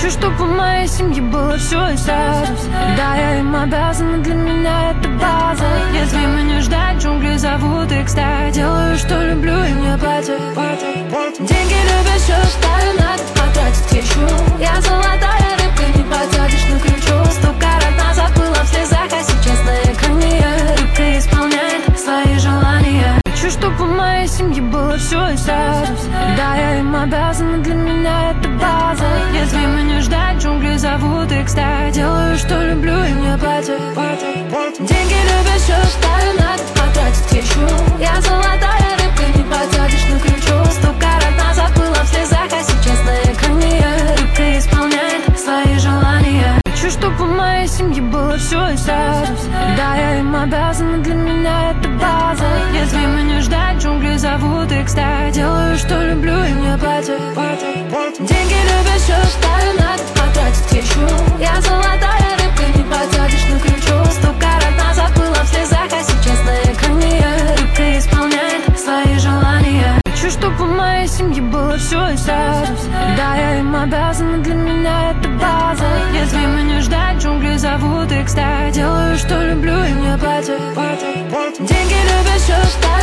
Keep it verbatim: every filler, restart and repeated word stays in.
Хочу, чтобы в моей семье было все и сразу. Да, я им обязана, для меня это база. Нет времени ждать, джунгли зовут. И, кстати, делаю, что люблю, и мне платят. Деньги любят, все ставлю, надо потратить еще. Я золотая рыбка, не подсадишь на крючок. Сто карат назад была в слезах, а сейчас на экране я. Рыбка исполняет свои желания. Хочу, чтобы в моей семье было все и сразу. Да, я им обязана, для меня это база. Нет времени ждать, джунгли зовут. И, кстати, делаю, что люблю, и мне платят. Деньги любят, все ставлю, надо потратить еще. Я золотая рыбка, не подсадишь на крючок. Сто карат назад была в слезах, а сейчас на экране я. Рыбка исполняет свои желания. Хочу, чтобы в моей семье было все и сразу. Да, я им обязана, для меня это база. Нет времени ждать, джунгли зовут. И, кстати, делаю, что люблю, и мне платят. Деньги любят, все ставлю, надо потратить еще. Я золотая рыбка, не подсадишь на крючок. Сто карат назад была в слезах, а сейчас на экране я. Рыбка исполняет свои желания. Хочу, чтобы в моей семье было все и сразу. Да, я им обязана, для меня это база. Нет времени ждать, джунгли зовут. И, кстати, делаю, что люблю, и мне платят. Деньги любят, все ставлю.